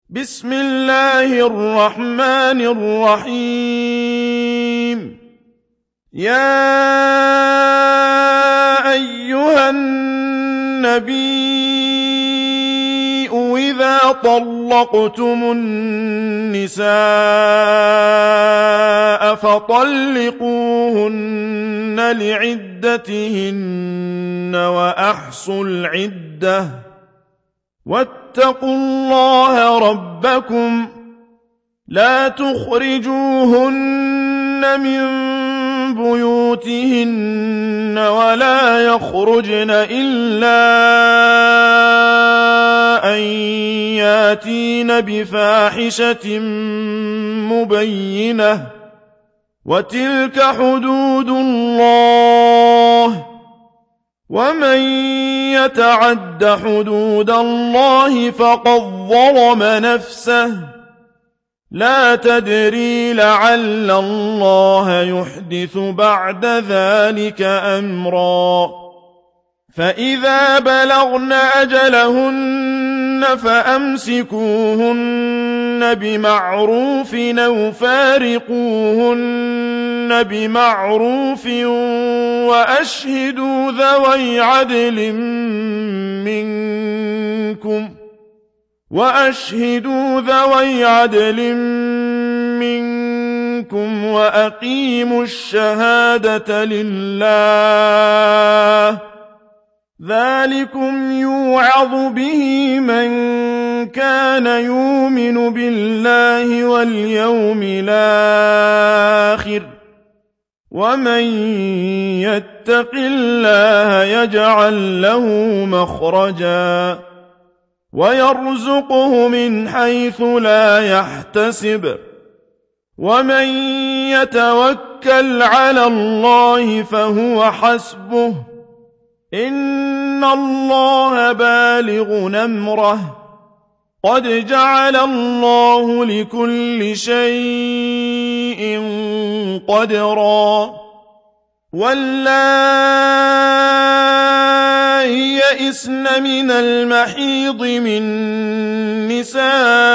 بسم الله الرحمن الرحيم. يا أيها النبي إذا طلقتم النساء فطلقوهن لعدتهن وأحصوا العدة واتقوا الله ربكم لا تخرجوهن من بيوتهن ولا يخرجن إلا أن ياتين بفاحشة مبينة وتلك حدود الله ومن يتعد حدود الله فقد ظلم نفسه لا تدري لعل الله يحدث بعد ذلك أمرا. فإذا بلغن أجلهن فأمسكوهن بمعروف أو فارقوهن بمعروف وأشهدوا ذوي عدل منكم وأقيموا الشهادة لله ذلكم يوعظ به من كان يؤمن بالله واليوم الآخر ومن يتق الله يجعل له مخرجا ويرزقه من حيث لا يحتسب ومن يتوكل على الله فهو حسبه إن الله بالغ أمره قد جعل الله لكل شيء قدرا. واللائي يئسن من المحيض من نسائكم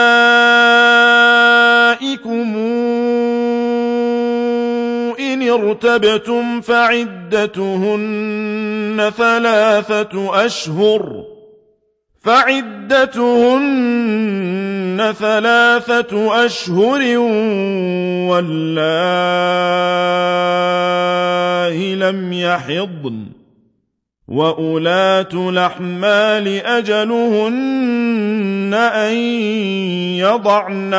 إن ارتبتم فعدتهن ثلاثة أشهر واللائي لم يحضن وأولاة الأحمال أجلهن أن يضعن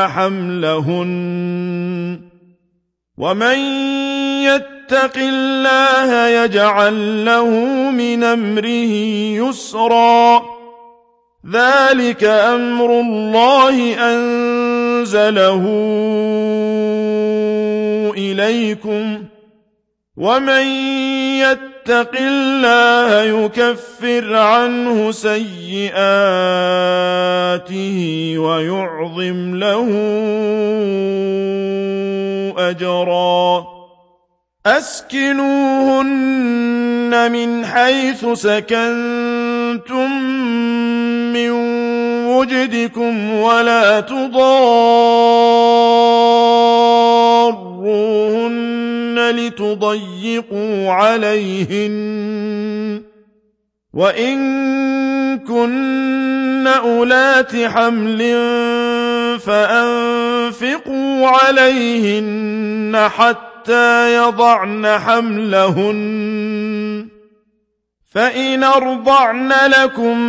حملهن ومن يتق الله يجعل له من أمره يسرا ذلك أمر الله أنزله إليكم ومن يتق الله يكفر عنه سيئاته ويعظم له أجرا. أسكنوهن من حيث سكنتم من وجدكم ولا تضاروهن لتضيقوا عليهن وإن كن أولات حمل فأنفقوا عليهن حتى يضعن حملهن فإن أرضعن لكم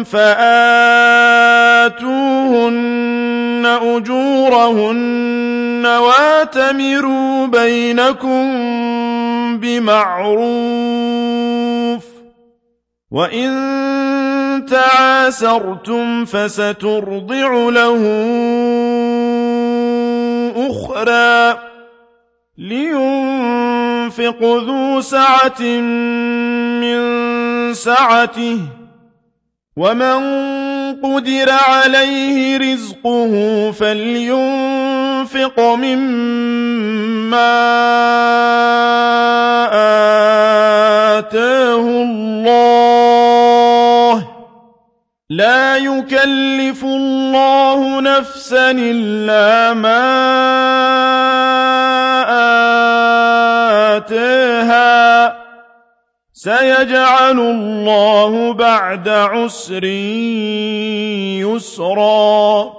فآتوهن أجورهن واتمروا بينكم بمعروف وإن تعاسرتم فسترضع له أخرى لينفق ذو سعة من سعته ومن قدر عليه رزقه فلينفق مما آتاه الله لا يكلف يكلف الله نفسا إلا ما آتاها سيجعل الله بعد عسر يسرا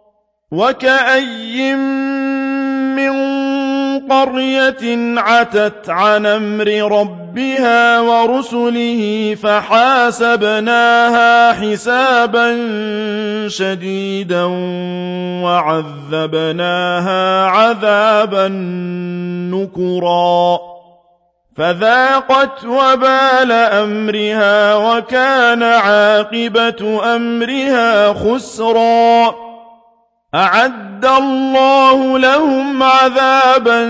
وكأي من قرية عتت عن أمر ربها ورسله فحاسبناها حسابا شديدا وعذبناها عذابا نكرا فذاقت وبال أمرها وكان عاقبة أمرها خسرا أعد الله لهم عذابا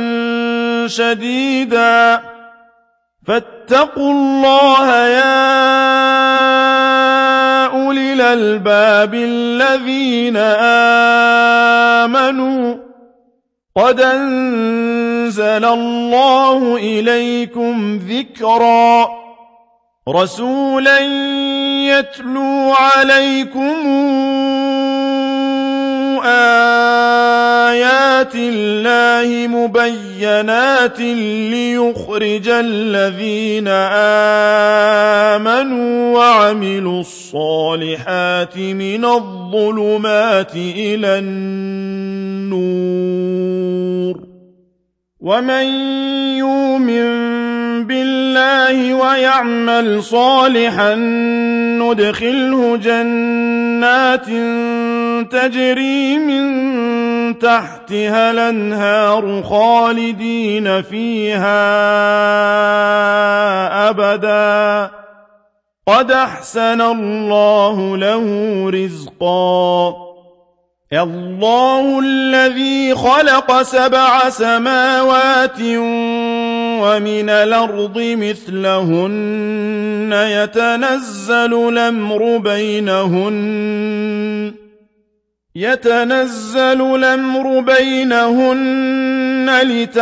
شديدا فاتقوا الله يا أولي الألباب الذين آمنوا قد أنزل الله إليكم ذكرا رسولا يتلو عليكم آيات الله مبينات ليخرج الذين آمنوا وعملوا الصالحات من الظلمات إلى النور ومن يؤمن بالله ويعمل صالحا ندخله جنات تجري من تحتها الأنهار خالدين فيها أبدا قد أحسن الله له رزقا الله الذي خلق 7 سماوات ومن الأرض مثلهن يتنزل الأمر بينهن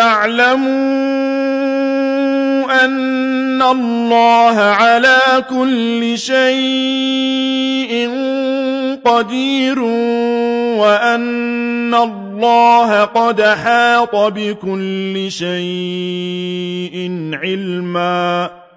لتعلموا أن الله على كل شيء قدير وأن الله قد أحاط بكل شيء علما